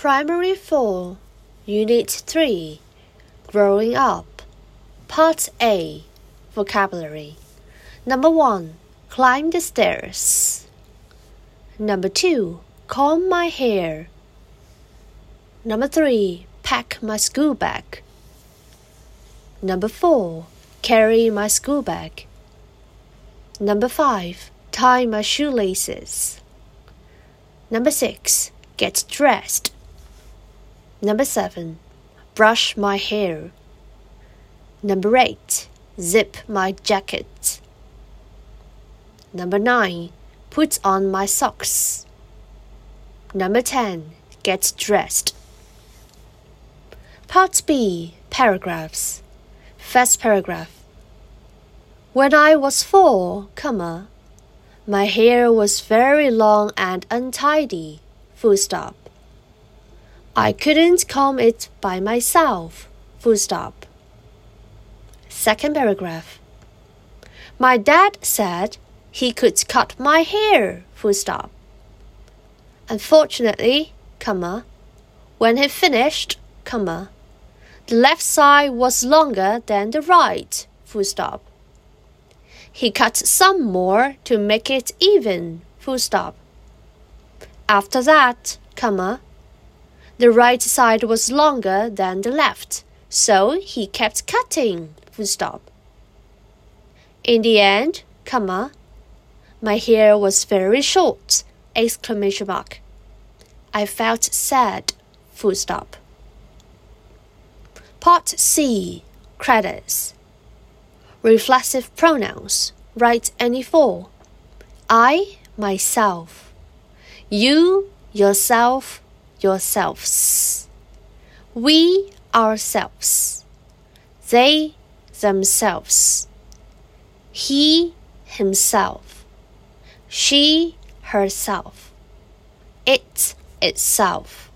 Primary 4, Unit 3, Growing Up, Part A, Vocabulary. Number 1, climb the stairs. Number 2, comb my hair. Number 3, pack my school bag. Number 4, carry my school bag. Number 5, tie my shoelaces. Number 6, get dressed. Number 7, brush my hair. Number 8, zip my jacket. Number 9, put on my socks. Number 10, get dressed. Part B, paragraphs. First paragraph. When I was 4, my hair was very long and untidy, full stop. I couldn't comb it by myself, full stop. Second paragraph. My dad said he could cut my hair, full stop. Unfortunately, when he finished, the left side was longer than the right, full stop. He cut some more to make it even, full stop. After that, the right side was longer than the left, so he kept cutting, full stop. In the end, my hair was very short, exclamation mark. I felt sad, full stop. Part C, credits. Reflexive pronouns, write any four. I, myself. You, yourself, yourselves. We, ourselves. They, themselves. He, himself. She, herself. It, itself.